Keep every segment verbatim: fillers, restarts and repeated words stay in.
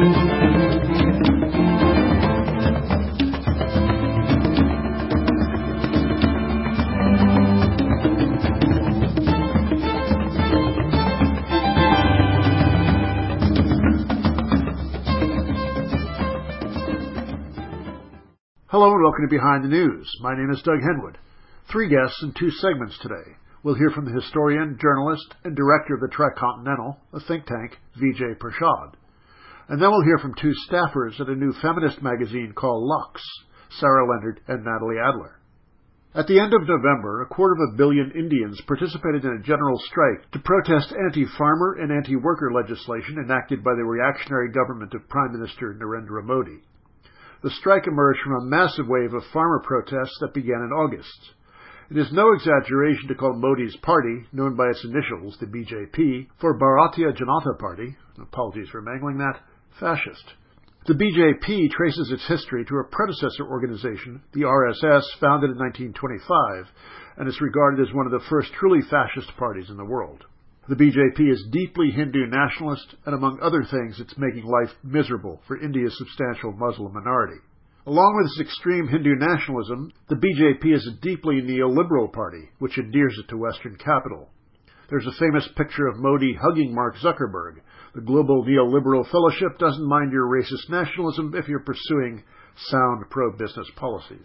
Hello and welcome to Behind the News. My name is Doug Henwood. Three guests in two segments today. We'll hear from the historian, journalist, and director of the Trek Continental, a think tank, Vijay Prashad. And then we'll hear from two staffers at a new feminist magazine called Lux, Sarah Leonard and Natalie Adler. At the end of November, a quarter of a billion Indians participated in a general strike to protest anti-farmer and anti-worker legislation enacted by the reactionary government of Prime Minister Narendra Modi. The strike emerged from a massive wave of farmer protests that began in August. It is no exaggeration to call Modi's party, known by its initials, the B J P, for Bharatiya Janata Party, apologies for mangling that, fascist. The B J P traces its history to a predecessor organization, the R S S, founded in nineteen twenty-five, and is regarded as one of the first truly fascist parties in the world. The B J P is deeply Hindu nationalist, and among other things, it's making life miserable for India's substantial Muslim minority. Along with its extreme Hindu nationalism, the B J P is a deeply neoliberal party, which endears it to Western capital. There's a famous picture of Modi hugging Mark Zuckerberg. The Global Neoliberal Fellowship doesn't mind your racist nationalism if you're pursuing sound pro-business policies.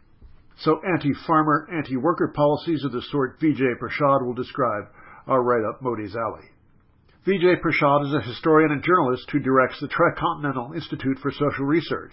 So anti-farmer, anti-worker policies of the sort Vijay Prashad will describe are right up Modi's alley. Vijay Prashad is a historian and journalist who directs the Trek Continental Institute for Social Research.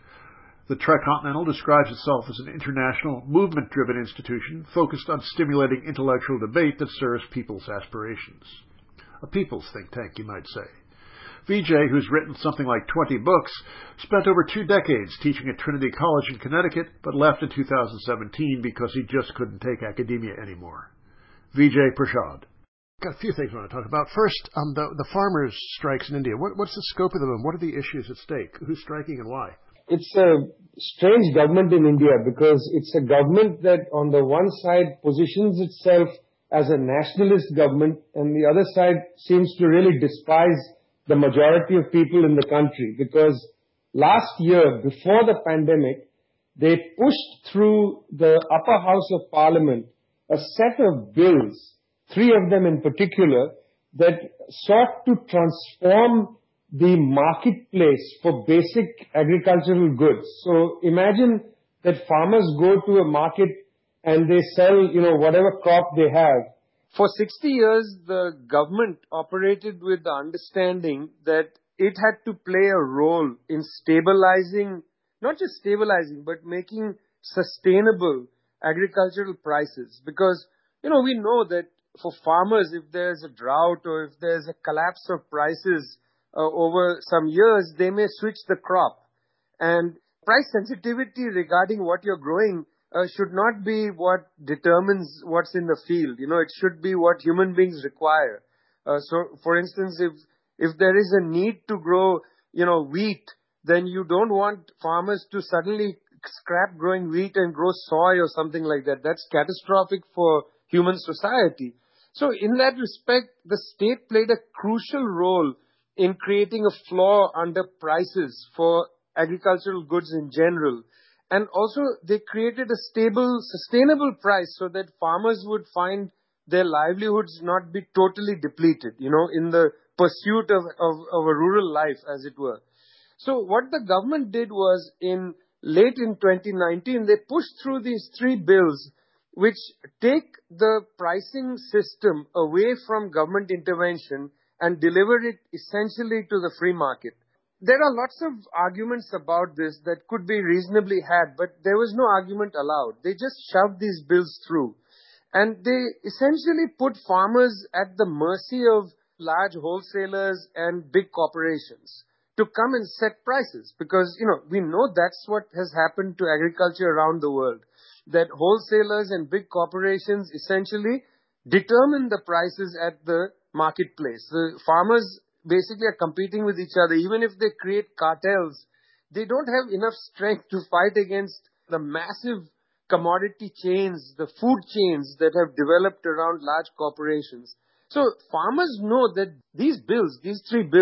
The Trek Continental describes itself as an international, movement-driven institution focused on stimulating intellectual debate that serves people's aspirations. A people's think tank, you might say. Vijay, who's written something like twenty books, spent over two decades teaching at Trinity College in Connecticut, but left in two thousand seventeen because he just couldn't take academia anymore. Vijay Prashad. Got a few things I want to talk about. First, um, the, the farmers' strikes in India. What, what's the scope of them and what are the issues at stake? Who's striking and why? It's a strange government in India because it's a government that on the one side positions itself as a nationalist government and the other side seems to really despise the majority of people in the country, because last year, before the pandemic, they pushed through the upper house of parliament a set of bills, three of them in particular, that sought to transform the marketplace for basic agricultural goods. So imagine that farmers go to a market and they sell, you know, whatever crop they have. For sixty years, the government operated with the understanding that it had to play a role in stabilizing, not just stabilizing, but making sustainable agricultural prices. Because, you know, we know that for farmers, if there's a drought or if there's a collapse of prices uh, over some years, they may switch the crop. And price sensitivity regarding what you're growing uh, should not be what determines what's in the field. You know, it should be what human beings require. Uh, so, for instance, if if there is a need to grow, you know, wheat, then you don't want farmers to suddenly scrap growing wheat and grow soy or something like that. That's catastrophic for human society. So in that respect, the state played a crucial role in creating a floor under prices for agricultural goods in general. And also they created a stable, sustainable price so that farmers would find their livelihoods not be totally depleted, you know, in the pursuit of, of, of a rural life, as it were. So what the government did was, in late in twenty nineteen, they pushed through these three bills which take the pricing system away from government intervention and deliver it essentially to the free market. There are lots of arguments about this that could be reasonably had, but there was no argument allowed. They just shoved these bills through. And they essentially put farmers at the mercy of large wholesalers and big corporations to come and set prices. Because, you know, we know that's what has happened to agriculture around the world. That wholesalers and big corporations essentially determine the prices at the marketplace. The farmers basically are competing with each other. Even if they create cartels, they don't have enough strength to fight against the massive commodity chains, the food chains that have developed around large corporations. So farmers know that these bills, these three bills,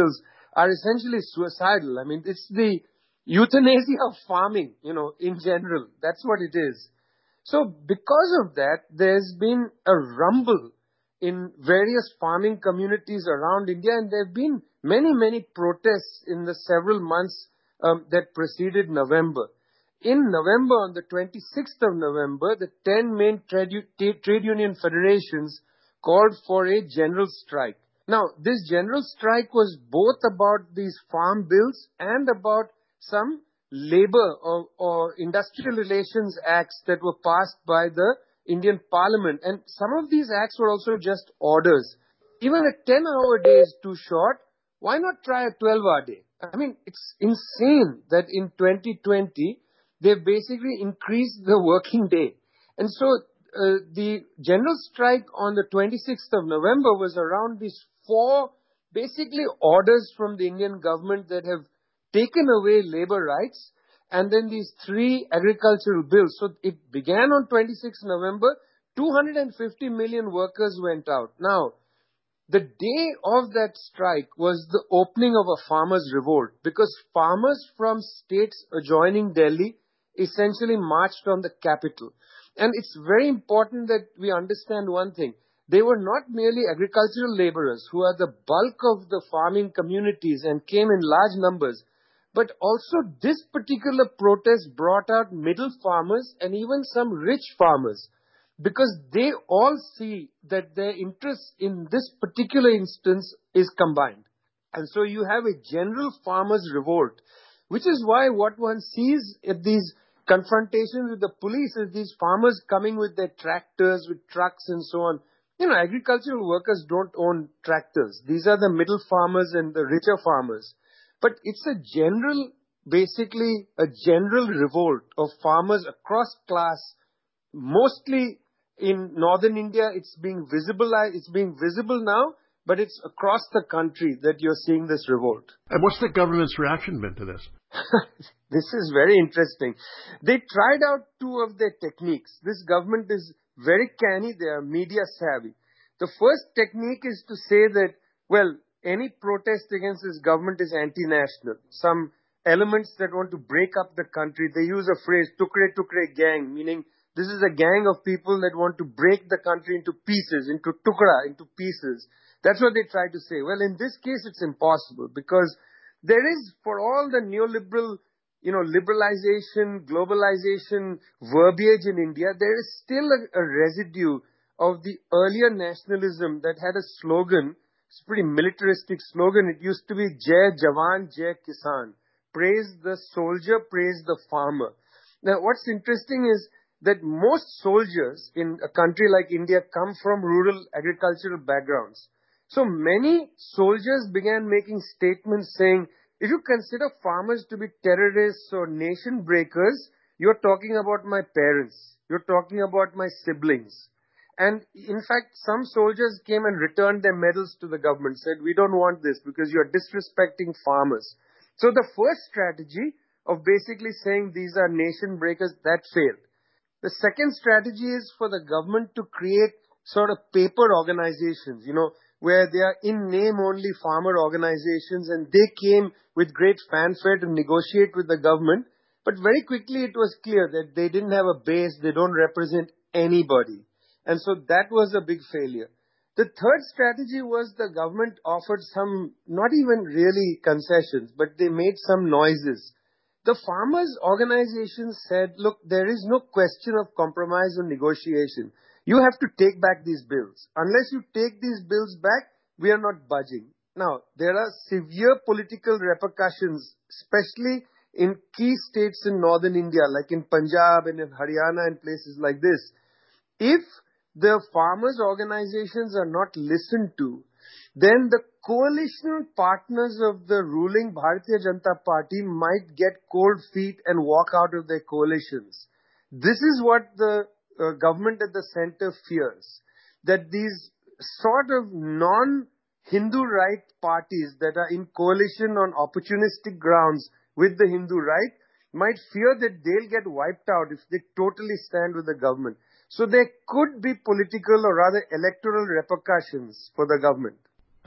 are essentially suicidal. I mean, it's the euthanasia of farming, you know, in general. That's what it is. So because of that, there's been a rumble in various farming communities around India, and there have been many, many protests in the several months um, that preceded November. In November, on the twenty-sixth of November, the ten main trade, trade union federations called for a general strike. Now, this general strike was both about these farm bills and about some labor or, or industrial relations acts that were passed by the Indian Parliament. And some of these acts were also just orders. Even a ten-hour day is too short. Why not try a twelve-hour day? I mean, it's insane that in twenty twenty, they've basically increased the working day. And so uh, the general strike on the twenty-sixth of November was around these four basically orders from the Indian government that have taken away labor rights, and then these three agricultural bills. So it began on twenty-sixth of November. two hundred fifty million workers went out. Now, the day of that strike was the opening of a farmers' revolt, because farmers from states adjoining Delhi essentially marched on the capital. And it's very important that we understand one thing. They were not merely agricultural laborers who are the bulk of the farming communities and came in large numbers, but also this particular protest brought out middle farmers and even some rich farmers, because they all see that their interest in this particular instance is combined. And so you have a general farmers' revolt, which is why what one sees at these confrontations with the police is these farmers coming with their tractors, with trucks and so on. You know, agricultural workers don't own tractors. These are the middle farmers and the richer farmers. But it's a general, basically a general revolt of farmers across class, mostly in northern India. It's being visible, it's being visible now, but it's across the country that you're seeing this revolt. And what's the government's reaction been to this? This is very interesting. They tried out two of their techniques. This government is very canny. They are media savvy. The first technique is to say that, well, any protest against this government is anti-national. Some elements that want to break up the country, they use a phrase, tukre tukre gang, meaning this is a gang of people that want to break the country into pieces, into tukra, into pieces. That's what they try to say. Well, in this case, it's impossible, because there is, for all the neoliberal, you know, liberalization, globalization verbiage in India, there is still a, a residue of the earlier nationalism that had a slogan. It's a pretty militaristic slogan. It used to be Jai Jawan, Jai Kisan. Praise the soldier, praise the farmer. Now, what's interesting is that most soldiers in a country like India come from rural agricultural backgrounds. So many soldiers began making statements saying, if you consider farmers to be terrorists or nation breakers, you're talking about my parents. You're talking about my siblings. And in fact, some soldiers came and returned their medals to the government, said, we don't want this because you're disrespecting farmers. So the first strategy of basically saying these are nation breakers, that failed. The second strategy is for the government to create sort of paper organizations, you know, where they are in name only farmer organizations, and they came with great fanfare to negotiate with the government. But very quickly it was clear that they didn't have a base, they don't represent anybody. And so that was a big failure. The third strategy was the government offered some, not even really concessions, but they made some noises. The farmers' organizations said, look, there is no question of compromise or negotiation. You have to take back these bills. Unless you take these bills back, we are not budging. Now, there are severe political repercussions, especially in key states in northern India, like in Punjab and in Haryana and places like this. If the farmers' organizations are not listened to, then the coalition partners of the ruling Bharatiya Janata Party might get cold feet and walk out of their coalitions. This is what the uh, government at the center fears, that these sort of non-Hindu right parties that are in coalition on opportunistic grounds with the Hindu right might fear that they'll get wiped out if they totally stand with the government. So there could be political or rather electoral repercussions for the government.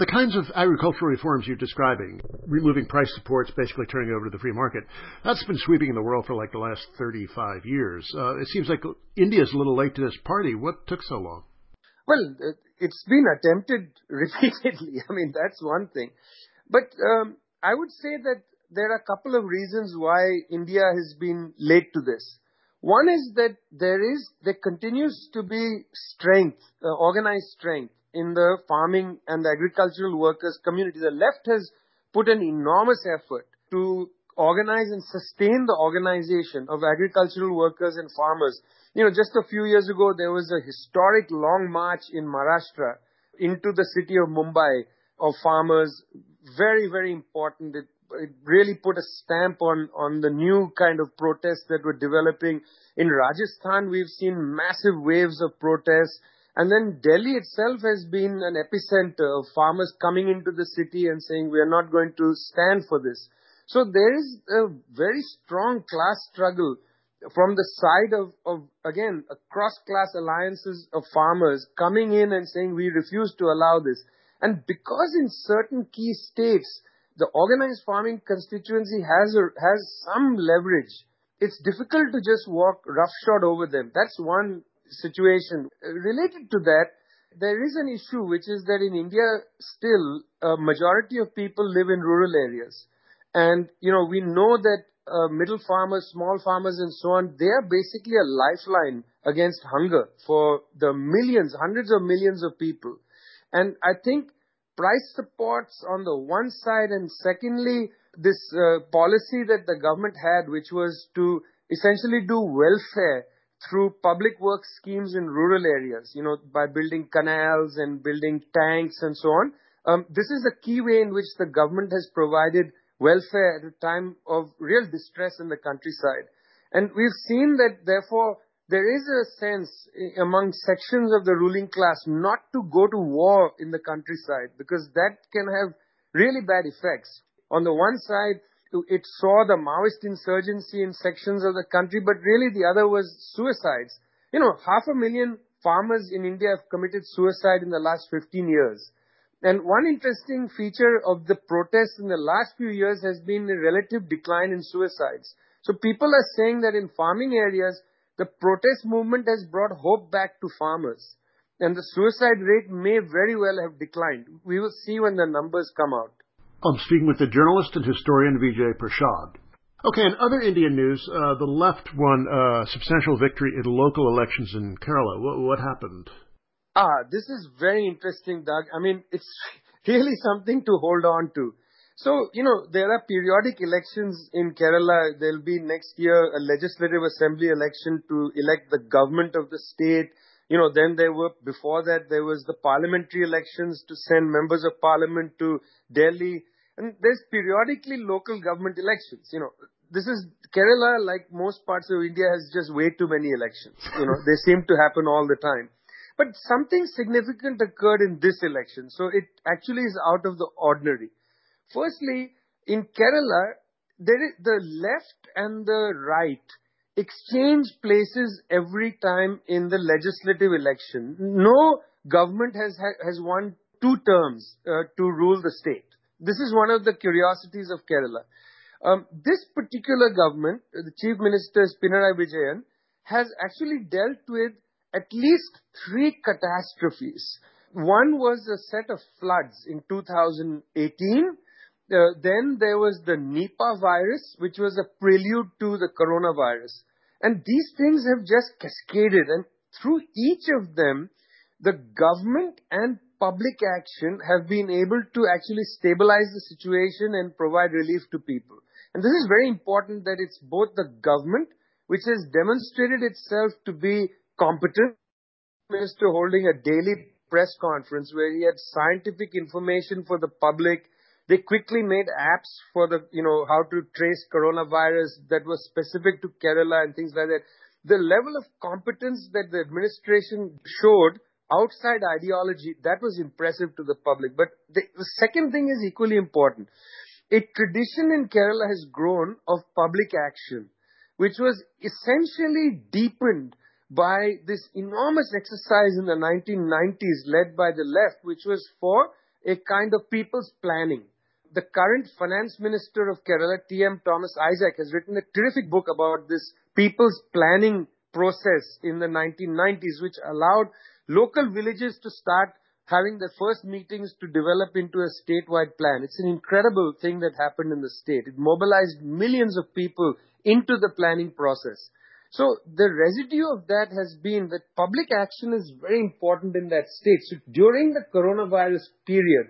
The kinds of agricultural reforms you're describing, removing price supports, basically turning it over to the free market, that's been sweeping in the world for like the last thirty-five years. Uh, it seems like India's a little late to this party. What took so long? Well, it's been attempted repeatedly. I mean, that's one thing. But um, I would say that there are a couple of reasons why India has been late to this. One is that there is, there continues to be strength, uh, organized strength in the farming and the agricultural workers community. The left has put an enormous effort to organize and sustain the organization of agricultural workers and farmers. You know, just a few years ago, there was a historic long march in Maharashtra into the city of Mumbai of farmers. Very, very important. It, it really put a stamp on, on the new kind of protests that were developing. In Rajasthan, we've seen massive waves of protests. And then Delhi itself has been an epicenter of farmers coming into the city and saying, we are not going to stand for this. So there is a very strong class struggle from the side of, of again, a cross-class alliances of farmers coming in and saying, we refuse to allow this. And because in certain key states, the organized farming constituency has a, has some leverage, it's difficult to just walk roughshod over them. That's one situation. Related to that, there is an issue, which is that in India, still, a majority of people live in rural areas. And, you know, we know that uh, middle farmers, small farmers and so on, they are basically a lifeline against hunger for the millions, hundreds of millions of people. And I think price supports on the one side, and secondly, this uh, policy that the government had, which was to essentially do welfare through public works schemes in rural areas, you know, by building canals and building tanks and so on. Um, this is a key way in which the government has provided welfare at a time of real distress in the countryside. And we've seen that, therefore, there is a sense among sections of the ruling class not to go to war in the countryside, because that can have really bad effects. On the one side, it saw the Maoist insurgency in sections of the country, but really the other was suicides. You know, half a million farmers in India have committed suicide in the last fifteen years. And one interesting feature of the protests in the last few years has been a relative decline in suicides. So people are saying that in farming areas, the protest movement has brought hope back to farmers. And the suicide rate may very well have declined. We will see when the numbers come out. I'm speaking with the journalist and historian Vijay Prashad. Okay, in other Indian news, uh, the left won a substantial victory in local elections in Kerala. What, what happened? Ah, this is very interesting, Doug. I mean, it's really something to hold on to. So, you know, there are periodic elections in Kerala. There'll be next year a legislative assembly election to elect the government of the state. You know, then there were, before that, there was the parliamentary elections to send members of parliament to Delhi. And there's periodically local government elections. You know, this is, Kerala, like most parts of India, has just way too many elections. You know, they seem to happen all the time. But something significant occurred in this election. So it actually is out of the ordinary. Firstly, in Kerala, there is the left and the right exchange places every time in the legislative election. No government has has won two terms uh, to rule the state. This is one of the curiosities of Kerala. Um, this particular government, the Chief Minister Pinarayi Vijayan, has actually dealt with at least three catastrophes. One was a set of floods in two thousand eighteen. Uh, then there was the Nipah virus, which was a prelude to the coronavirus. And these things have just cascaded. And through each of them, the government and public action have been able to actually stabilize the situation and provide relief to people. And this is very important, that it's both the government, which has demonstrated itself to be competent, minister holding a daily press conference where he had scientific information for the public. They quickly made apps for the, you know, how to trace coronavirus that was specific to Kerala and things like that. The level of competence that the administration showed outside ideology, that was impressive to the public. But the, the second thing is equally important. A tradition in Kerala has grown of public action, which was essentially deepened by this enormous exercise in the nineteen nineties led by the left, which was for a kind of people's planning. The current finance minister of Kerala, T M Thomas Isaac, has written a terrific book about this people's planning process in the nineteen nineties, which allowed local villages to start having their first meetings to develop into a statewide plan. It's an incredible thing that happened in the state. It mobilized millions of people into the planning process. So the residue of that has been that public action is very important in that state. So during the coronavirus period,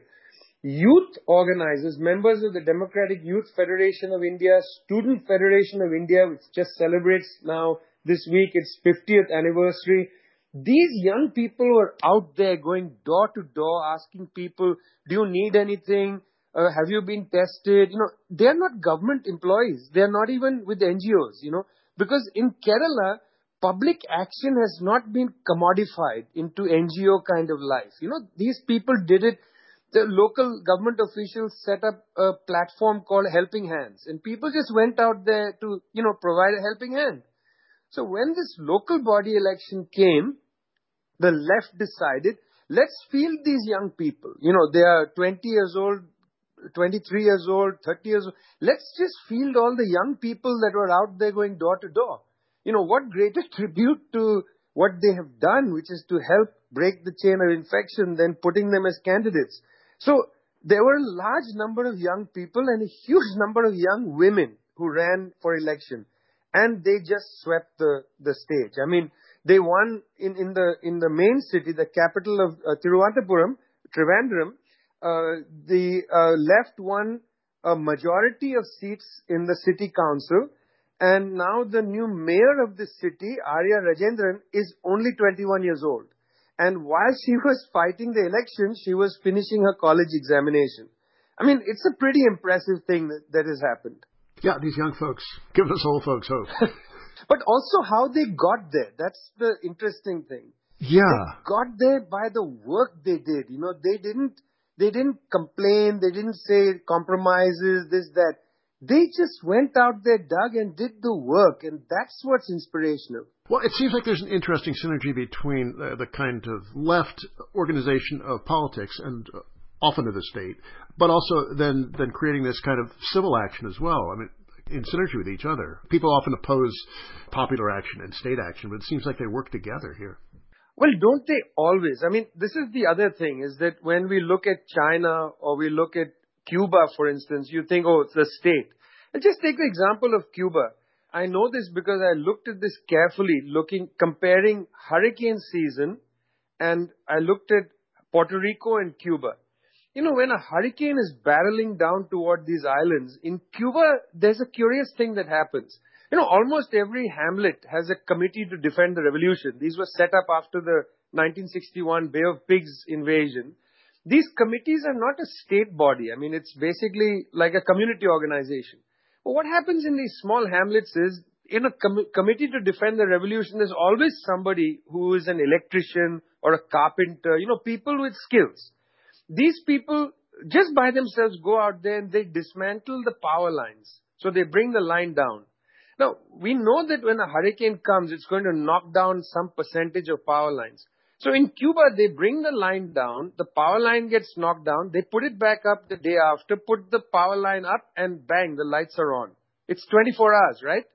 youth organizers, members of the Democratic Youth Federation of India, Student Federation of India, which just celebrates now this week its fiftieth anniversary, these young people were out there going door to door asking people, do you need anything? Uh, have you been tested? You know, they're not government employees. They're not even with N G Os, you know, because in Kerala, public action has not been commodified into N G O kind of life. You know, these people did it. The local government officials set up a platform called Helping Hands, and people just went out there to, you know, provide a helping hand. So when this local body election came, the left decided, let's field these young people. You know, they are twenty years old, twenty-three years old, thirty years old. Let's just field all the young people that were out there going door to door. You know, what greater tribute to what they have done, which is to help break the chain of infection, than putting them as candidates. So there were a large number of young people and a huge number of young women who ran for election. And they just swept the, the stage. I mean, they won in, in the in the main city, the capital of uh, Thiruvananthapuram, Trivandrum. Uh, the uh, left won a majority of seats in the city council. And now the new mayor of the city, Arya Rajendran, is only twenty-one years old. And while she was fighting the election, she was finishing her college examination. I mean, it's a pretty impressive thing that, that has happened. Yeah, these young folks give us old folks hope. But also how they got there. That's the interesting thing. Yeah. They got there by the work they did. You know, they didn't, they didn't complain. They didn't say compromises, this, that. They just went out there, dug, and did the work. And that's what's inspirational. Well, it seems like there's an interesting synergy between uh, the kind of left organization of politics and uh, often of the state, but also then, then creating this kind of civil action as well. I mean, in synergy with each other. People often oppose popular action and state action, but it seems like they work together here. Well, don't they always? I mean, this is the other thing, is that when we look at China or we look at Cuba, for instance, you think, oh, it's the state. And just take the example of Cuba. I know this because I looked at this carefully, looking, comparing hurricane season, and I looked at Puerto Rico and Cuba. You know, when a hurricane is barreling down toward these islands, in Cuba, there's a curious thing that happens. You know, almost every hamlet has a committee to defend the revolution. These were set up after the nineteen sixty-one Bay of Pigs invasion. These committees are not a state body. I mean, it's basically like a community organization. But what happens in these small hamlets is, in a com- committee to defend the revolution, there's always somebody who is an electrician or a carpenter, you know, people with skills. These people, just by themselves, go out there and they dismantle the power lines. So they bring the line down. Now, we know that when a hurricane comes, it's going to knock down some percentage of power lines. So in Cuba, they bring the line down, the power line gets knocked down, they put it back up the day after, put the power line up, and bang, the lights are on. It's twenty-four hours, right?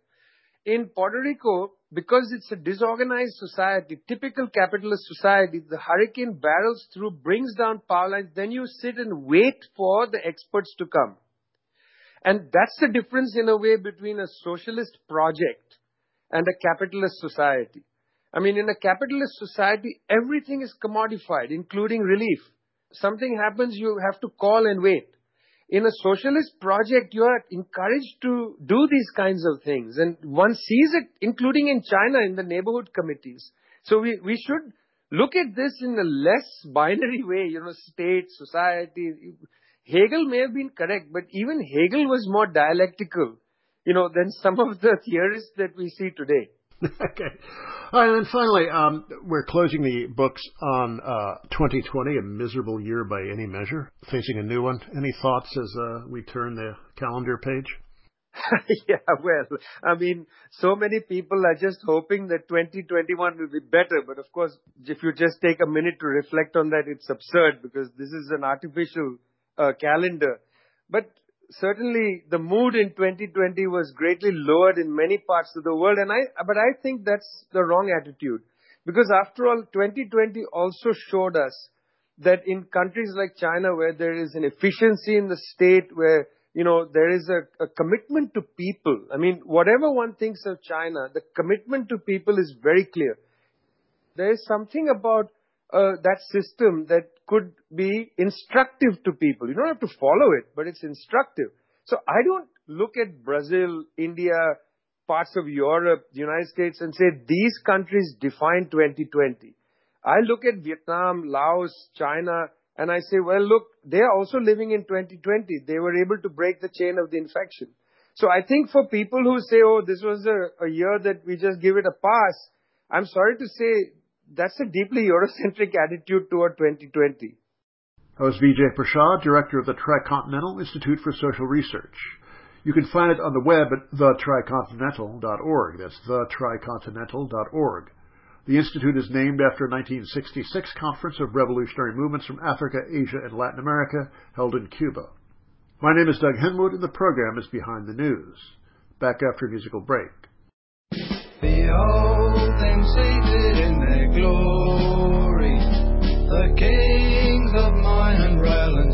In Puerto Rico, because it's a disorganized society, typical capitalist society, the hurricane barrels through, brings down power lines, then you sit and wait for the experts to come. And that's the difference in a way between a socialist project and a capitalist society. I mean, in a capitalist society, everything is commodified, including relief. Something happens, you have to call and wait. In a socialist project, you are encouraged to do these kinds of things. And one sees it, including in China, in the neighborhood committees. So we, we should look at this in a less binary way, you know, state, society. Hegel may have been correct, but even Hegel was more dialectical, you know, than some of the theorists that we see today. Okay. All right, and then finally, um, we're closing the books on uh, twenty twenty, a miserable year by any measure, facing a new one. Any thoughts as uh, we turn the calendar page? Yeah, well, I mean, so many people are just hoping that twenty twenty-one will be better. But of course, if you just take a minute to reflect on that, it's absurd because this is an artificial uh, calendar. But certainly the mood in twenty twenty was greatly lowered in many parts of the world. And I, but I think that's the wrong attitude, because after all, twenty twenty also showed us that in countries like China, where there is an efficiency in the state, where, you know, there is a, a commitment to people. I mean, whatever one thinks of China, the commitment to people is very clear. There is something about uh, that system that could be instructive to people. You don't have to follow it, but it's instructive. So I don't look at Brazil, India, parts of Europe, the United States, and say these countries define twenty twenty. I look at Vietnam, Laos, China, and I say, well, look, they are also living in twenty twenty. They were able to break the chain of the infection. So I think for people who say, oh, this was a, a year that we just give it a pass, I'm sorry to say that's a deeply Eurocentric attitude toward twenty twenty. That was Vijay Prashad, director of the Tricontinental Institute for Social Research. You can find it on the web at the tricontinental dot org. That's the tricontinental dot org. The Institute is named after a nineteen sixty-six conference of revolutionary movements from Africa, Asia, and Latin America held in Cuba. My name is Doug Henwood, and the program is Behind the News. Back after a musical break. Behold them seated in their glory, the kings of mine and rail and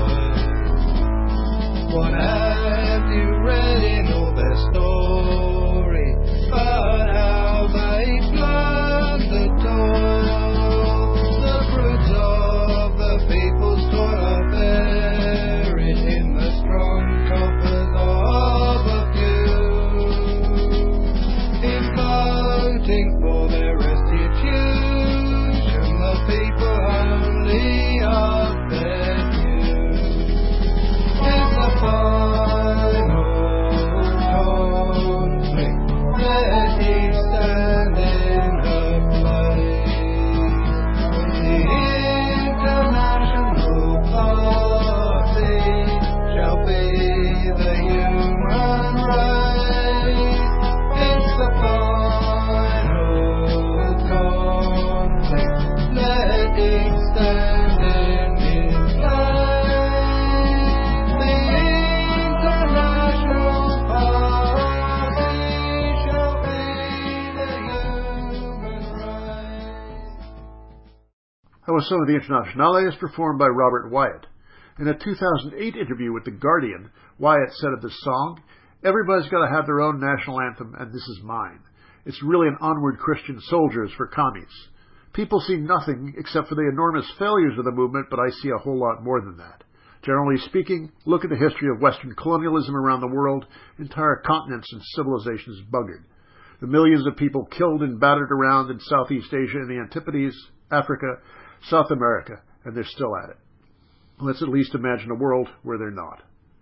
soil. What have you read in all their story, but how they planned the toil? The fruits of the people's toil are buried in the strong coffers of a few, imploding for their restitution, the people only of their due. It's a final conflict, let each stand in her place. The International Party shall be the human race. It's the final conflict, let each stand in his place. The International Party shall be the human race. That was some of the Internationales performed by Robert Wyatt. In a two thousand eight interview with The Guardian, Wyatt said of this song, "Everybody's got to have their own national anthem, and this is mine. It's really an onward Christian soldiers for commies. People see nothing except for the enormous failures of the movement, but I see a whole lot more than that. Generally speaking, look at the history of Western colonialism around the world. Entire continents and civilizations buggered. The millions of people killed and battered around in Southeast Asia and the Antipodes, Africa, South America, and they're still at it. Let's at least imagine a world where they're not."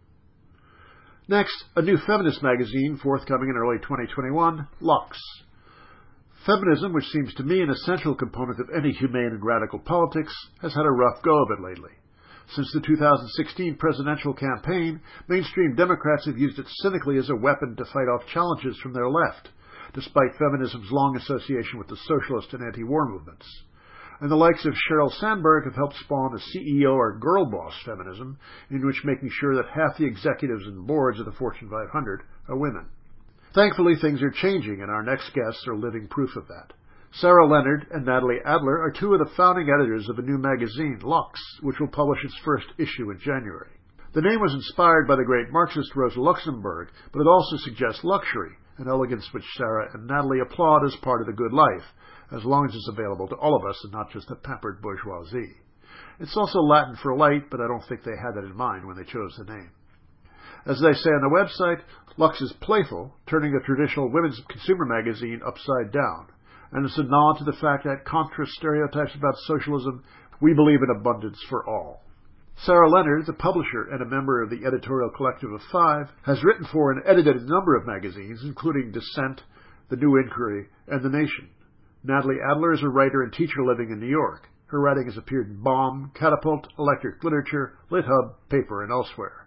Next, a new feminist magazine forthcoming in early twenty twenty-one, Lux. Feminism, which seems to me an essential component of any humane and radical politics, has had a rough go of it lately. Since the two thousand sixteen presidential campaign, mainstream Democrats have used it cynically as a weapon to fight off challenges from their left, despite feminism's long association with the socialist and anti-war movements. And the likes of Sheryl Sandberg have helped spawn a C E O or girl boss feminism, in which making sure that half the executives and boards of the Fortune five hundred are women. Thankfully, things are changing, and our next guests are living proof of that. Sarah Leonard and Natalie Adler are two of the founding editors of a new magazine, Lux, which will publish its first issue in January. The name was inspired by the great Marxist Rosa Luxemburg, but it also suggests luxury, an elegance which Sarah and Natalie applaud as part of the good life, as long as it's available to all of us and not just the pampered bourgeoisie. It's also Latin for light, but I don't think they had that in mind when they chose the name. As they say on the website, Lux is playful, turning a traditional women's consumer magazine upside down, and it's a nod to the fact that, contra stereotypes about socialism, we believe in abundance for all. Sarah Leonard, the publisher and a member of the editorial collective of Five, has written for and edited a number of magazines, including Dissent, The New Inquiry, and The Nation. Natalie Adler is a writer and teacher living in New York. Her writing has appeared in Bomb, Catapult, Electric Literature, LitHub, Paper, and elsewhere.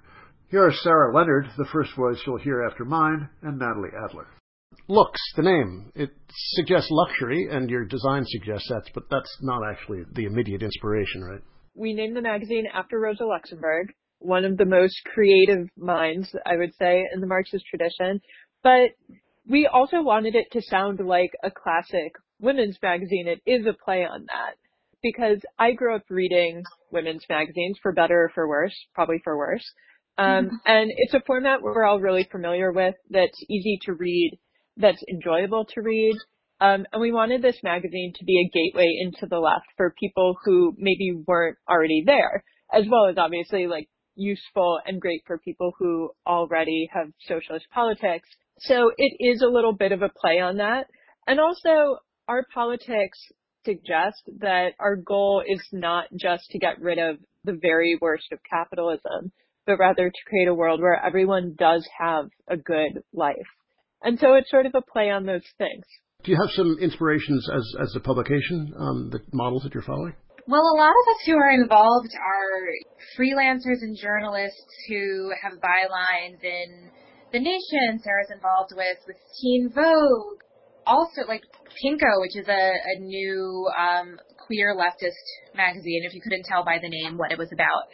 Here are Sarah Leonard, the first voice you'll hear after mine, and Natalie Adler. Looks, the name. It suggests luxury, and your design suggests that, but that's not actually the immediate inspiration, right? We named the magazine after Rosa Luxemburg, one of the most creative minds, I would say, in the Marxist tradition. But we also wanted it to sound like a classic women's magazine. It is a play on that, because I grew up reading women's magazines, for better or for worse, probably for worse. Um, and it's a format we're all really familiar with, that's easy to read, that's enjoyable to read. Um, and we wanted this magazine to be a gateway into the left for people who maybe weren't already there, as well as obviously like useful and great for people who already have socialist politics. So it is a little bit of a play on that. And also our politics suggest that our goal is not just to get rid of the very worst of capitalism, but rather to create a world where everyone does have a good life. And so it's sort of a play on those things. Do you have some inspirations as, as a publication, um, the models that you're following? Well, a lot of us who are involved are freelancers and journalists who have bylines in The Nation. Sarah's involved with, with Teen Vogue. Also, like Pinko, which is a, a new um, queer leftist magazine, if you couldn't tell by the name what it was about.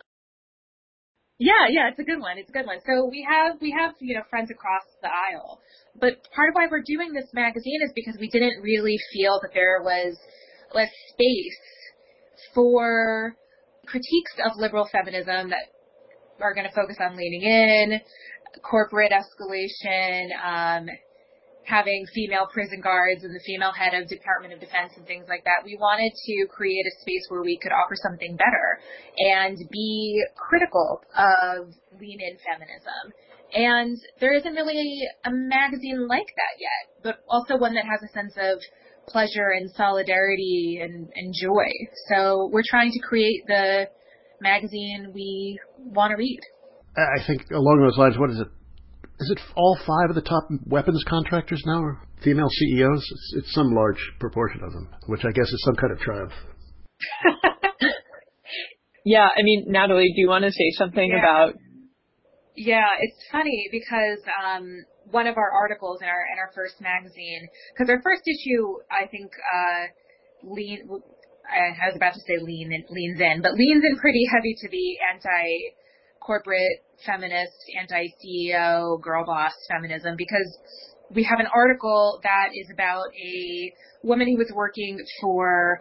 Yeah, yeah, it's a good one. It's a good one. So we have, we have, you know, friends across the aisle. But part of why we're doing this magazine is because we didn't really feel that there was less space for critiques of liberal feminism that are going to focus on leaning in, corporate escalation, um, having female prison guards and the female head of Department of Defense and things like that. We wanted to create a space where we could offer something better and be critical of lean-in feminism. And there isn't really a magazine like that yet, but also one that has a sense of pleasure and solidarity and, and joy. So we're trying to create the magazine we want to read. I think along those lines, what is it? Is it all five of the top weapons contractors now are female C E Os? It's, it's some large proportion of them, which I guess is some kind of triumph. Yeah, I mean, Natalie, do you want to say something yeah. about... Yeah, it's funny because um, one of our articles in our in our first magazine, because our first issue, I think, uh, lean. I was about to say lean leans in, but leans in pretty heavy to the anti-corporate feminist, anti-C E O, girl boss feminism, because we have an article that is about a woman who was working for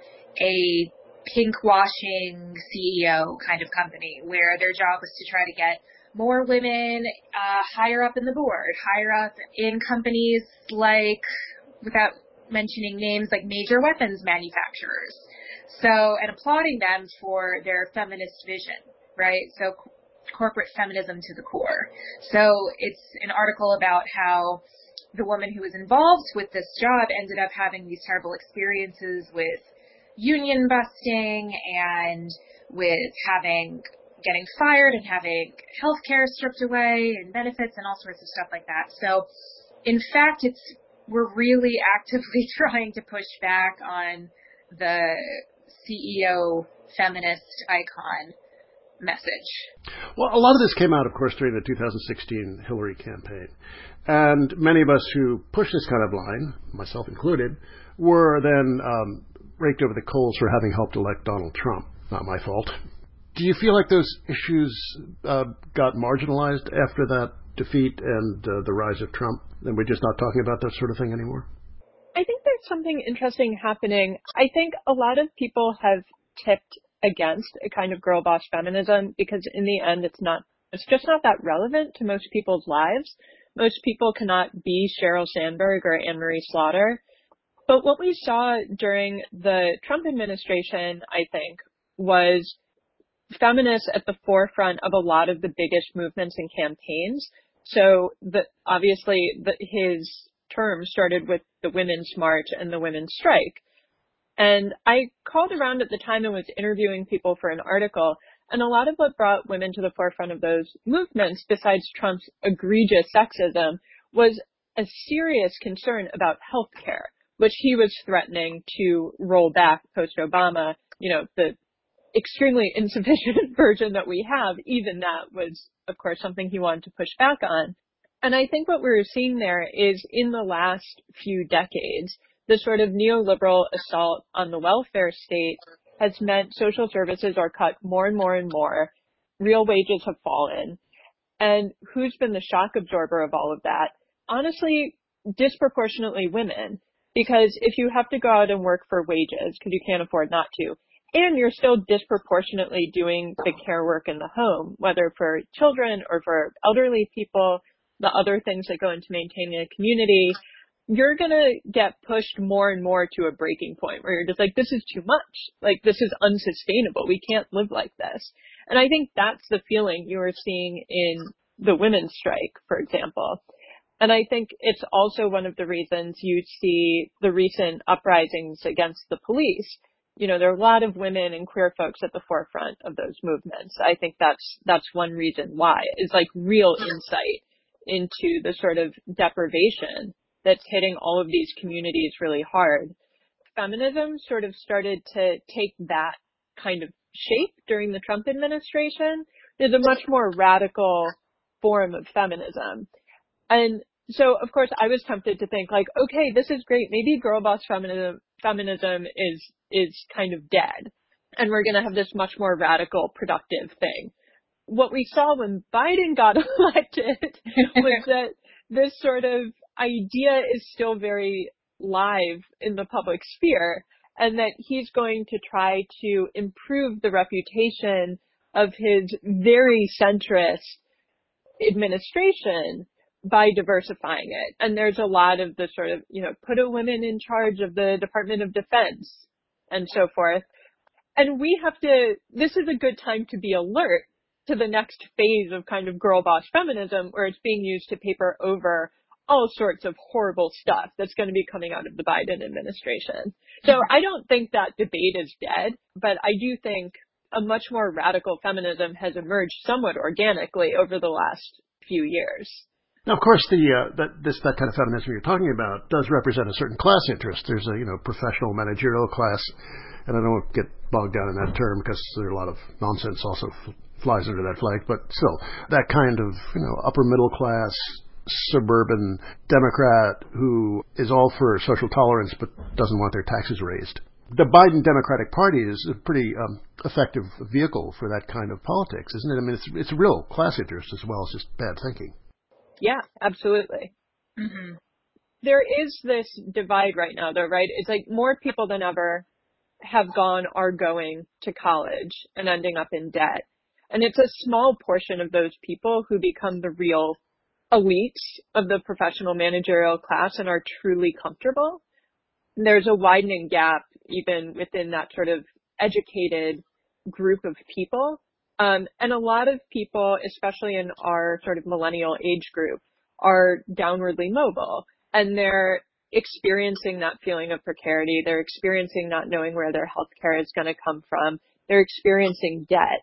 a pink washing C E O kind of company, where their job was to try to get more women uh, higher up in the board, higher up in companies like, without mentioning names, like major weapons manufacturers. So, and applauding them for their feminist vision, right? So corporate feminism to the core. So it's an article about how the woman who was involved with this job ended up having these terrible experiences with union busting and with having getting fired and having healthcare stripped away and benefits and all sorts of stuff like that. So in fact, it's we're really actively trying to push back on the C E O feminist icon message. Well, a lot of this came out, of course, during the two thousand sixteen Hillary campaign. And many of us who pushed this kind of line, myself included, were then um, raked over the coals for having helped elect Donald Trump. Not my fault. Do you feel like those issues uh, got marginalized after that defeat and uh, the rise of Trump, and we're just not talking about that sort of thing anymore? I think there's something interesting happening. I think a lot of people have tipped against a kind of girl boss feminism because in the end it's not, it's just not that relevant to most people's lives. Most people cannot be Sheryl Sandberg or Anne-Marie Slaughter. But what we saw during the Trump administration, I think, was feminists at the forefront of a lot of the biggest movements and campaigns. So the, obviously the, his term started with the Women's March and the Women's Strike. And I called around at the time and was interviewing people for an article. And a lot of what brought women to the forefront of those movements, besides Trump's egregious sexism, was a serious concern about health care, which he was threatening to roll back post-Obama. You know, the extremely insufficient version that we have, even that was, of course, something he wanted to push back on. And I think what we're seeing there is in the last few decades, the sort of neoliberal assault on the welfare state has meant social services are cut more and more and more. Real wages have fallen. And who's been the shock absorber of all of that? Honestly, disproportionately women. Because if you have to go out and work for wages, because you can't afford not to, and you're still disproportionately doing the care work in the home, whether for children or for elderly people, the other things that go into maintaining a community, you're going to get pushed more and more to a breaking point where you're just like, this is too much. Like, this is unsustainable. We can't live like this. And I think that's the feeling you are seeing in the women's strike, for example. And I think it's also one of the reasons you see the recent uprisings against the police. You know, there are a lot of women and queer folks at the forefront of those movements. I think that's, that's one reason why, is like real insight into the sort of deprivation that's hitting all of these communities really hard. Feminism sort of started to take that kind of shape during the Trump administration. There's a much more radical form of feminism. And so, of course, I was tempted to think like, okay, this is great. Maybe girl boss feminism, feminism is, is kind of dead. And we're going to have this much more radical, productive thing. What we saw when Biden got elected was that this sort of idea is still very live in the public sphere, and that he's going to try to improve the reputation of his very centrist administration by diversifying it. And there's a lot of the sort of, you know, put a woman in charge of the Department of Defense and so forth. And we have to, this is a good time to be alert to the next phase of kind of girl boss feminism, where it's being used to paper over all sorts of horrible stuff that's going to be coming out of the Biden administration. So I don't think that debate is dead, but I do think a much more radical feminism has emerged somewhat organically over the last few years. Now, of course, the uh, that this that kind of feminism you're talking about does represent a certain class interest. There's a you know professional managerial class, and I don't want to get bogged down in that term because there are a lot of nonsense also f- flies under that flag. But still, that kind of you know upper middle class suburban Democrat who is all for social tolerance but doesn't want their taxes raised. The Biden Democratic Party is a pretty um, effective vehicle for that kind of politics, isn't it? I mean, it's it's a real class interest as well as just bad thinking. Yeah, absolutely. Mm-hmm. There is this divide right now, though, right? It's like more people than ever have gone, are going to college and ending up in debt. And it's a small portion of those people who become the real elites of the professional managerial class and are truly comfortable. And there's a widening gap even within that sort of educated group of people. Um, and a lot of people, especially in our sort of millennial age group, are downwardly mobile, and they're experiencing that feeling of precarity. They're experiencing not knowing where their health care is going to come from. They're experiencing debt.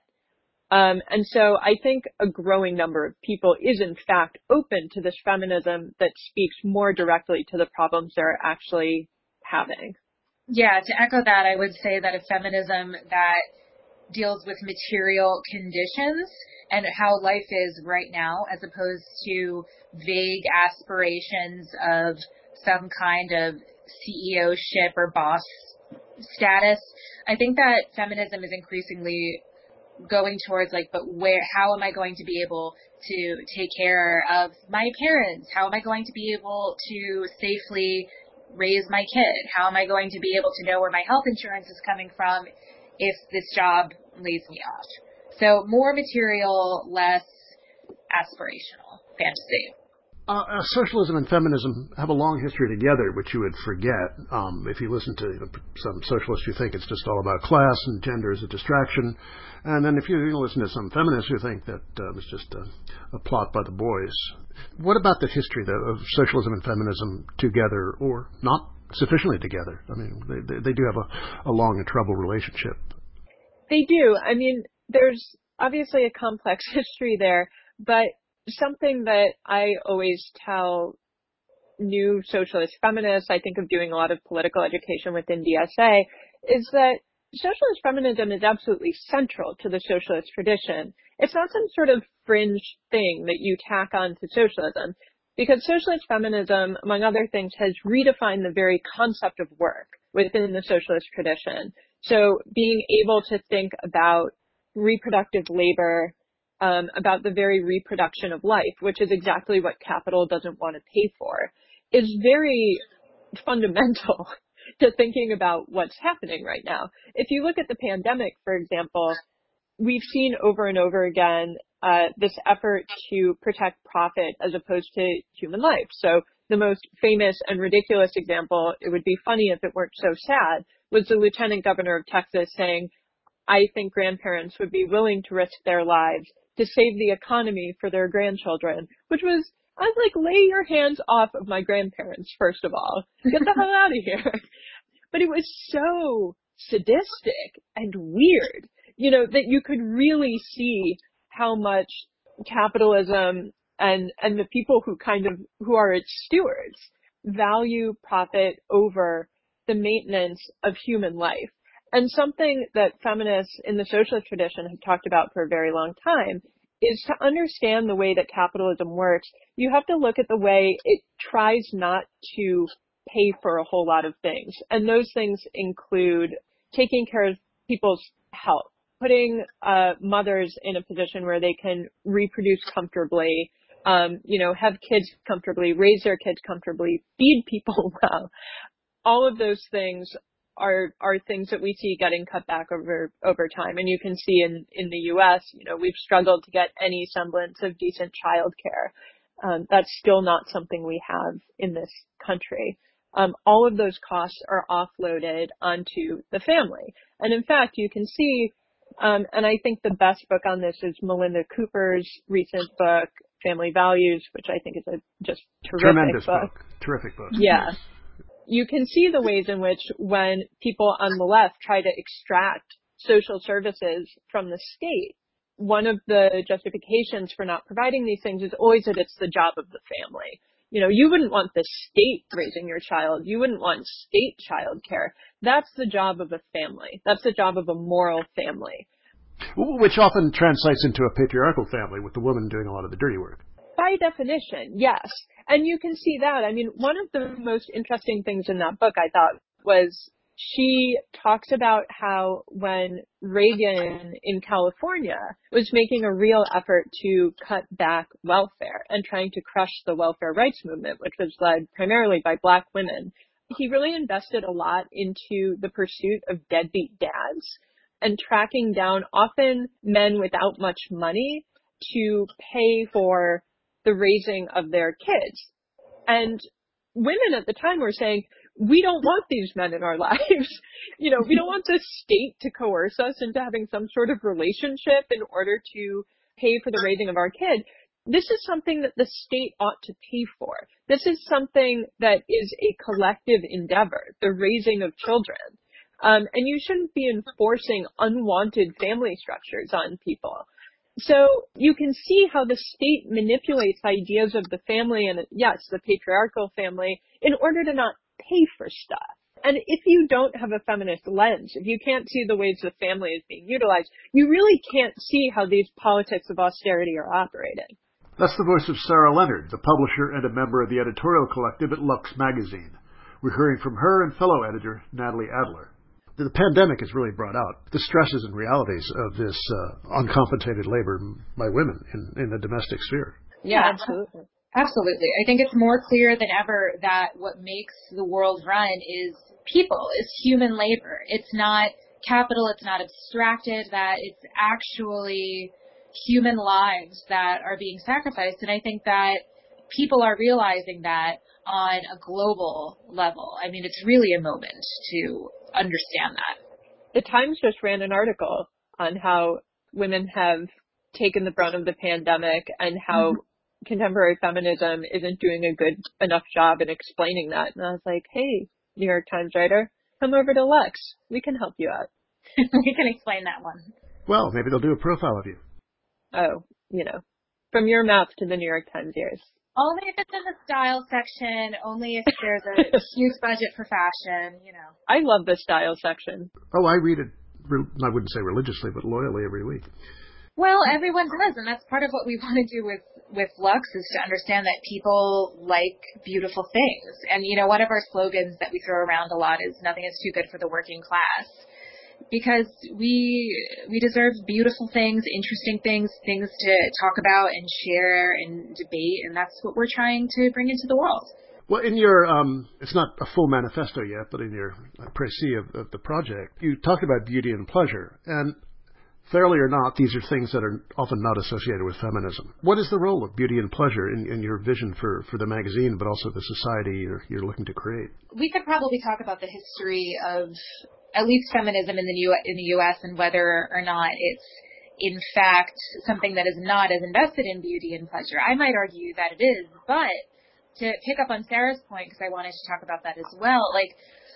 Um, and so I think a growing number of people is in fact open to this feminism that speaks more directly to the problems they're actually having. Yeah, to echo that, I would say that a feminism that deals with material conditions and how life is right now, as opposed to vague aspirations of some kind of C E O-ship or boss status. I think that feminism is increasingly going towards like, but where, how am I going to be able to take care of my parents? How am I going to be able to safely raise my kid? How am I going to be able to know where my health insurance is coming from if this job lays me off? So more material, less aspirational fantasy. Uh, uh, socialism and feminism have a long history together, which you would forget. Um, if you listen to you know, some socialists, you think it's just all about class and gender is a distraction. And then if you listen to some feminists who think that uh, it's just a, a plot by the boys. What about the history though, of socialism and feminism together, or not sufficiently together? I mean, they, they, they do have a, a long and troubled relationship. They do. I mean, there's obviously a complex history there, but something that I always tell new socialist feminists, I think of doing a lot of political education within D S A, is that socialist feminism is absolutely central to the socialist tradition. It's not some sort of fringe thing that you tack on to socialism, because socialist feminism, among other things, has redefined the very concept of work within the socialist tradition. So being able to think about reproductive labor, um, about the very reproduction of life, which is exactly what capital doesn't want to pay for, is very fundamental to thinking about what's happening right now. If you look at the pandemic, for example, we've seen over and over again uh, this effort to protect profit as opposed to human life. So the most famous and ridiculous example, it would be funny if it weren't so sad, was the lieutenant governor of Texas saying, I think grandparents would be willing to risk their lives to save the economy for their grandchildren, which was, I was like, lay your hands off of my grandparents, first of all. Get the hell out of here. But it was so sadistic and weird, you know, that you could really see how much capitalism and, and the people who kind of, who are its stewards value profit over the maintenance of human life. And something that feminists in the socialist tradition have talked about for a very long time is to understand the way that capitalism works. You have to look at the way it tries not to pay for a whole lot of things. And those things include taking care of people's health, putting uh, mothers in a position where they can reproduce comfortably, um, you know, have kids comfortably, raise their kids comfortably, feed people well. All of those things are are things that we see getting cut back over over time. And you can see in, in the U S, you know, we've struggled to get any semblance of decent childcare. Um, that's still not something we have in this country. Um, all of those costs are offloaded onto the family. And in fact, you can see, um, and I think the best book on this is Melinda Cooper's recent book, Family Values, which I think is a just terrific Tremendous book. book. Terrific book. Yeah. You can see the ways in which when people on the left try to extract social services from the state, one of the justifications for not providing these things is always that it's the job of the family. You know, you wouldn't want the state raising your child. You wouldn't want state childcare. That's the job of a family. That's the job of a moral family. Which often translates into a patriarchal family with the woman doing a lot of the dirty work. By definition, yes. And you can see that. I mean, one of the most interesting things in that book, I thought, was she talks about how when Reagan in California was making a real effort to cut back welfare and trying to crush the welfare rights movement, which was led primarily by Black women, he really invested a lot into the pursuit of deadbeat dads and tracking down often men without much money to pay for the raising of their kids. And women at the time were saying, we don't want these men in our lives. You know, we don't want the state to coerce us into having some sort of relationship in order to pay for the raising of our kid. This is something that the state ought to pay for. This is something that is a collective endeavor, the raising of children. Um, and you shouldn't be enforcing unwanted family structures on people. So you can see how the state manipulates ideas of the family and, yes, the patriarchal family in order to not pay for stuff. And if you don't have a feminist lens, if you can't see the ways the family is being utilized, you really can't see how these politics of austerity are operating. That's the voice of Sarah Leonard, the publisher and a member of the editorial collective at Lux Magazine. We're hearing from her and fellow editor Natalie Adler. The pandemic has really brought out the stresses and realities of this uh, uncompensated labor by women in, in the domestic sphere. Yeah, absolutely. Absolutely. I think it's more clear than ever that what makes the world run is people, is human labor. It's not capital, it's not abstracted, that it's actually human lives that are being sacrificed. And I think that people are realizing that on a global level. I mean, it's really a moment to understand that. The Times just ran an article on how women have taken the brunt of the pandemic and how mm-hmm. contemporary feminism isn't doing a good enough job in explaining that. And I was like, hey, New York Times writer, come over to Lux. We can help you out. We can explain that one. Well, maybe they'll do a profile of you. Oh, you know, from your mouth to the New York Times ears. Only if it's in the style section, only if there's a huge budget for fashion, you know. I love the style section. Oh, I read it I wouldn't say religiously, but loyally every week. Well, everyone does, and that's part of what we want to do with, with Lux is to understand that people like beautiful things. And, you know, one of our slogans that we throw around a lot is nothing is too good for the working class. Because we we deserve beautiful things, interesting things, things to talk about and share and debate, and that's what we're trying to bring into the world. Well, in your, um, it's not a full manifesto yet, but in your précis of, of the project, you talked about beauty and pleasure. And fairly or not, these are things that are often not associated with feminism. What is the role of beauty and pleasure in, in your vision for, for the magazine, but also the society you're, you're looking to create? We could probably talk about the history of at least feminism in the U in the U S and whether or not it's in fact something that is not as invested in beauty and pleasure. I might argue that it is, but to pick up on Sarah's point, because I wanted to talk about that as well, like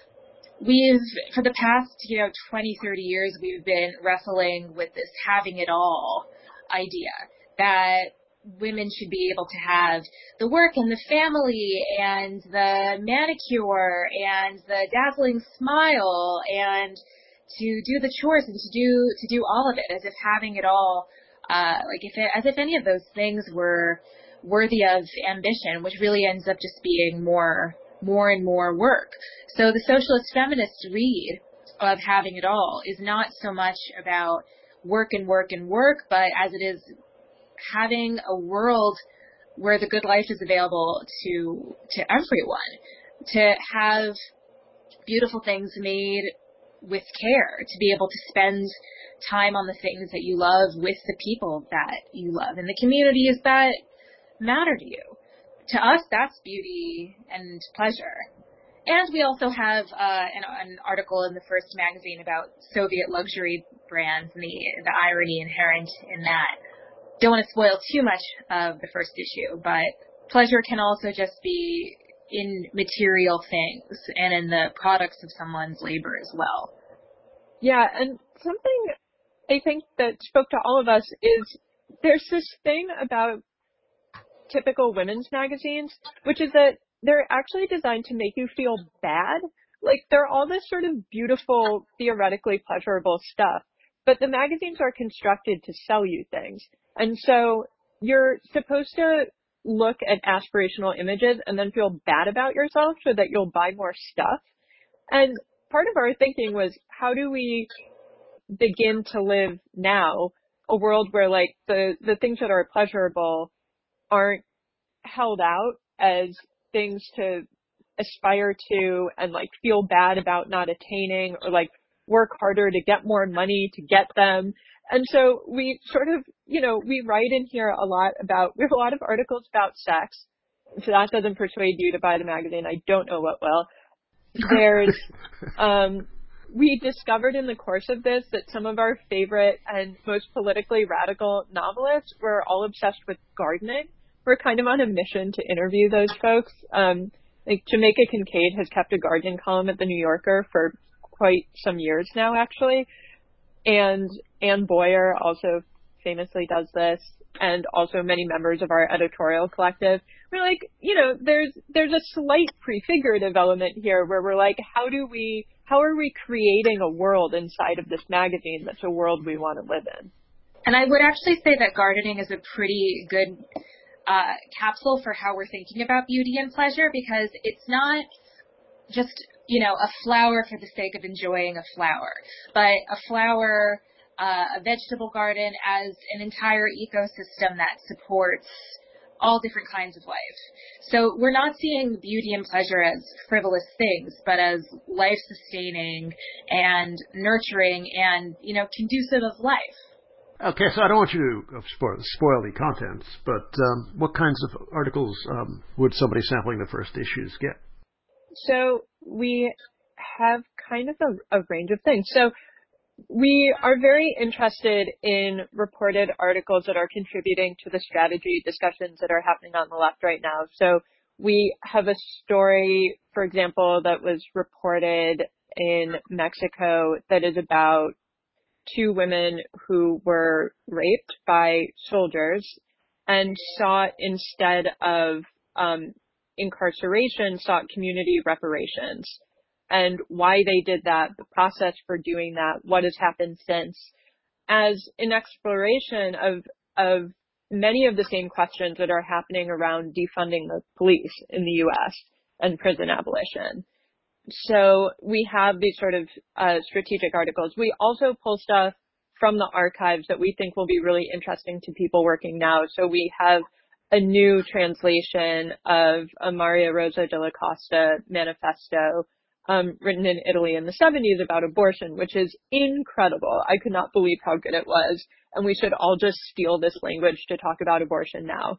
we've, for the past, you know, twenty, thirty years, we've been wrestling with this having it all idea that women should be able to have the work and the family and the manicure and the dazzling smile and to do the chores and to do to do all of it as if having it all uh like if it, as if any of those things were worthy of ambition, which really ends up just being more more and more work. So the socialist feminist read of having it all is not so much about work and work and work, but as it is having a world where the good life is available to to everyone, to have beautiful things made with care, to be able to spend time on the things that you love with the people that you love and the communities that matter to you. To us, that's beauty and pleasure. And we also have uh, an, an article in the First magazine about Soviet luxury brands and the, the irony inherent in that. Don't want to spoil too much of the first issue, but pleasure can also just be in material things and in the products of someone's labor as well. Yeah, and something I think that spoke to all of us is there's this thing about typical women's magazines, which is that they're actually designed to make you feel bad. Like, they're all this sort of beautiful, theoretically pleasurable stuff, but the magazines are constructed to sell you things. And so you're supposed to look at aspirational images and then feel bad about yourself so that you'll buy more stuff. And part of our thinking was, how do we begin to live now a world where, like, the, the things that are pleasurable aren't held out as things to aspire to and, like, feel bad about not attaining, or, like, work harder to get more money to get them. And so we sort of, you know, we write in here a lot about, we have a lot of articles about sex. If that doesn't persuade you to buy the magazine, I don't know what will. There's, um, we discovered in the course of this that some of our favorite and most politically radical novelists were all obsessed with gardening. We're kind of on a mission to interview those folks. Um, like Jamaica Kincaid has kept a gardening column at the New Yorker for quite some years now, actually. And Anne Boyer also famously does this, and also many members of our editorial collective. We're like, you know, there's there's a slight prefigurative element here where we're like, how do we, how are we creating a world inside of this magazine that's a world we want to live in? And I would actually say that gardening is a pretty good uh, capsule for how we're thinking about beauty and pleasure, because it's not just, you know, a flower for the sake of enjoying a flower, but a flower, uh, a vegetable garden as an entire ecosystem that supports all different kinds of life. So we're not seeing beauty and pleasure as frivolous things, but as life-sustaining and nurturing and, you know, conducive of life. Okay, so I don't want you to spoil, spoil the contents, but um, what kinds of articles um, would somebody sampling the first issues get? So we have kind of a, a range of things. So we are very interested in reported articles that are contributing to the strategy discussions that are happening on the left right now. So we have a story, for example, that was reported in Mexico that is about two women who were raped by soldiers and sought, instead of um, incarceration, sought community reparations. and why they did that, the process for doing that, what has happened since, as an exploration of of many of the same questions that are happening around defunding the police in the U S and prison abolition. So we have these sort of uh, strategic articles. We also pull stuff from the archives that we think will be really interesting to people working now. So we have a new translation of a Maria Rosa de la Costa manifesto um, written in Italy in the seventies about abortion, which is incredible. I could not believe how good it was. And we should all just steal this language to talk about abortion now.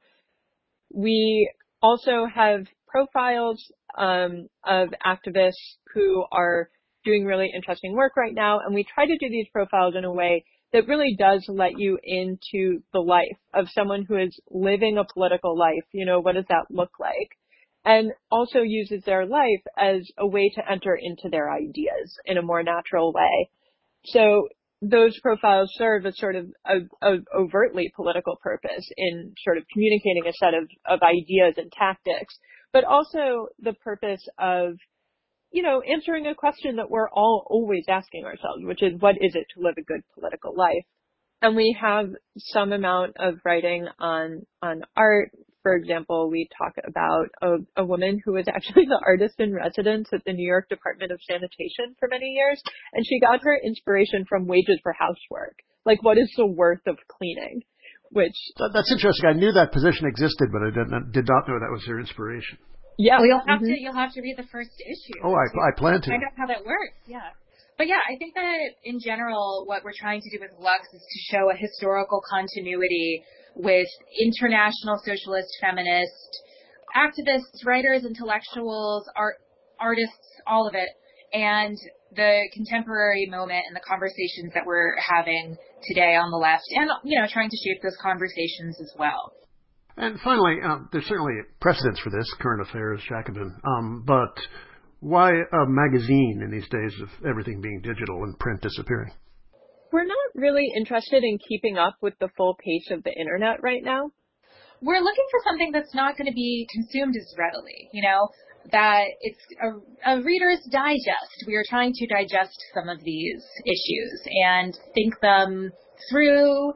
We also have profiles um, of activists who are doing really interesting work right now. And we try to do these profiles in a way that really does let you into the life of someone who is living a political life. You know, what does that look like? And also uses their life as a way to enter into their ideas in a more natural way. So those profiles serve as sort of a, a overtly political purpose in sort of communicating a set of, of ideas and tactics, but also the purpose of, you know, answering a question that we're all always asking ourselves, which is, what is it to live a good political life? And we have some amount of writing on, on art. For example, we talk about a, a woman who was actually the artist in residence at the New York Department of Sanitation for many years, and she got her inspiration from wages for housework. Like, what is the worth of cleaning? Which that, that's interesting. I knew that position existed, but I did not, did not know that was her inspiration. Yeah, well, you'll have mm-hmm. to you'll have to read the first issue. Oh, I, I plan to find out how that works. Yeah. But yeah, I think that in general, what we're trying to do with Lux is to show a historical continuity with international socialist, feminist, activists, writers, intellectuals, art, artists, all of it, and the contemporary moment and the conversations that we're having today on the left, and, you know, trying to shape those conversations as well. And finally, um, there's certainly precedents for this, current affairs, Jacobin, um, but why a magazine in these days of everything being digital and print disappearing? We're not really interested in keeping up with the full pace of the internet right now. We're looking for something that's not going to be consumed as readily, you know, that it's a, a reader's digest. We are trying to digest some of these issues and think them through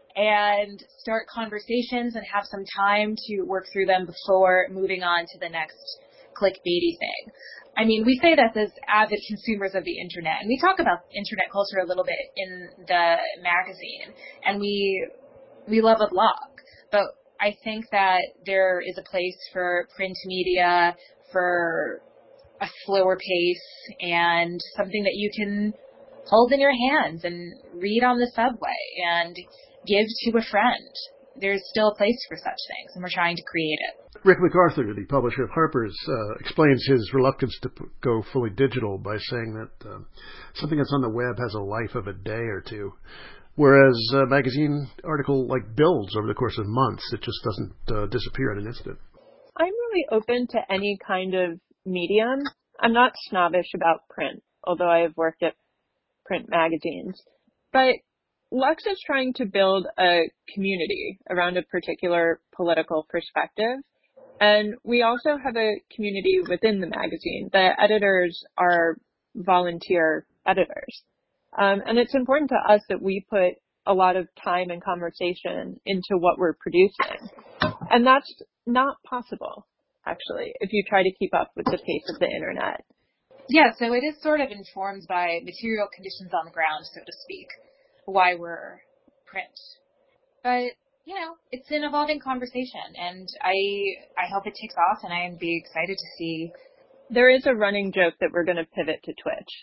and start conversations and have some time to work through them before moving on to the next clickbaity thing. I mean, we say this as avid consumers of the internet, and we talk about internet culture a little bit in the magazine, and we we love a blog, but I think that there is a place for print media, for a slower pace, and something that you can hold in your hands and read on the subway and give to a friend. There's still a place for such things, and we're trying to create it. Rick MacArthur, the publisher of Harper's, uh, explains his reluctance to p- go fully digital by saying that uh, something that's on the web has a life of a day or two, whereas a magazine article like builds over the course of months. It just doesn't uh, disappear in an instant. I'm really open to any kind of medium. I'm not snobbish about print, although I have worked at print magazines. But Lux is trying to build a community around a particular political perspective. And we also have a community within the magazine. The editors are volunteer editors. Um, and it's important to us that we put a lot of time and conversation into what we're producing. And that's not possible, actually, if you try to keep up with the pace of the internet. Yeah, so it is sort of informed by material conditions on the ground, so to speak, why we're print. But, you know, it's an evolving conversation, and I I hope it takes off, and I'd be excited to see. There is a running joke that we're going to pivot to Twitch.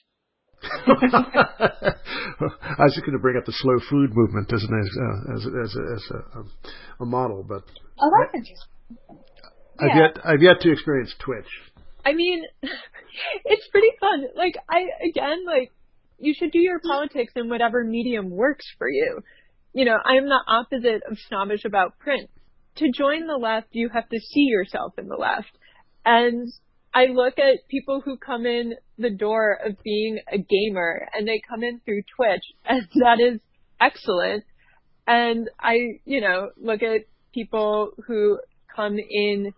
I was just going to bring up the slow food movement as an, uh, as as a, as a, a model, but oh, that's interesting. I've Yeah. yet I've yet to experience Twitch. I mean, it's pretty fun. Like, I again, like, you should do your politics in whatever medium works for you. You know, I'm the opposite of snobbish about print. To join the left, you have to see yourself in the left. And I look at people who come in the door of being a gamer, and they come in through Twitch, and that is excellent. And I, you know, look at people who come in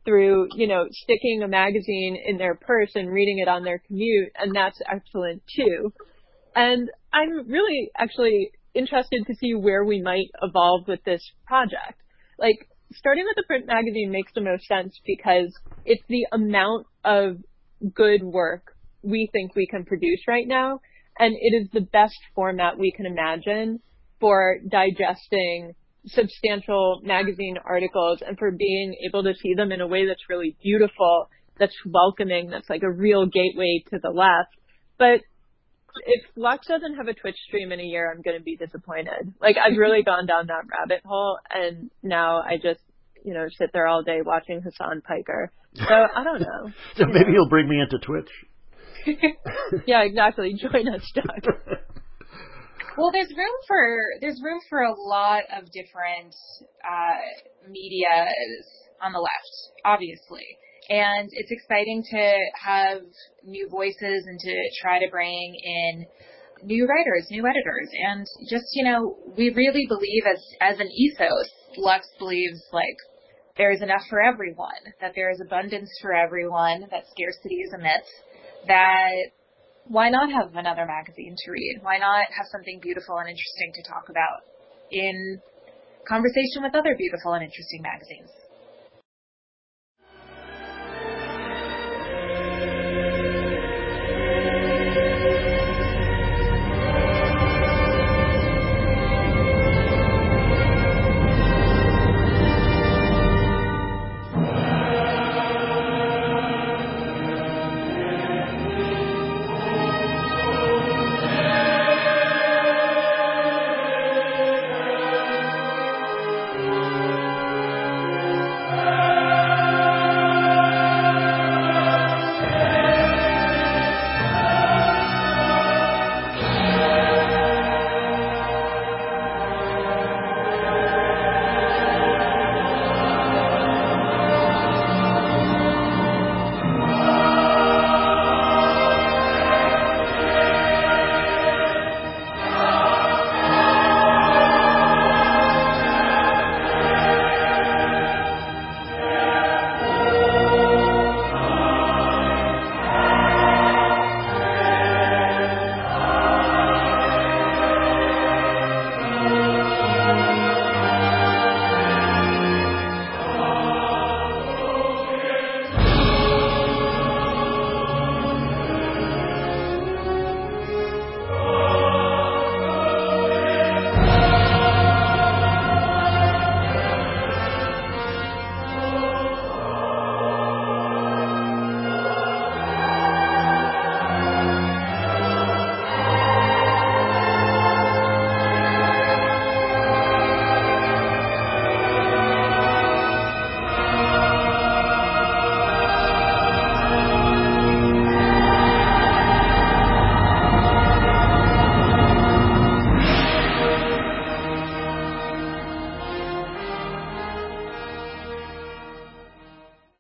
through, you know, sticking a magazine in their purse and reading it on their commute, and that's excellent too. And I'm really actually interested to see where we might evolve with this project. Like, starting with the print magazine makes the most sense because it's the amount of good work we think we can produce right now, and it is the best format we can imagine for digesting substantial magazine articles and for being able to see them in a way that's really beautiful, that's welcoming, that's like a real gateway to the left. But if Lux doesn't have a Twitch stream in a year, I'm going to be disappointed. Like, I've really gone down that rabbit hole, and now I just, you know, sit there all day watching Hassan Piker. So, I don't know. So you maybe know. you'll bring me into Twitch. Yeah, exactly. Join us, Doug. Well, there's room for there's room for a lot of different uh, media on the left, obviously. And it's exciting to have new voices and to try to bring in new writers, new editors. And just, you know, we really believe as, as an ethos, Lux believes, like, there is enough for everyone, that there is abundance for everyone, that scarcity is a myth, that why not have another magazine to read? Why not have something beautiful and interesting to talk about in conversation with other beautiful and interesting magazines?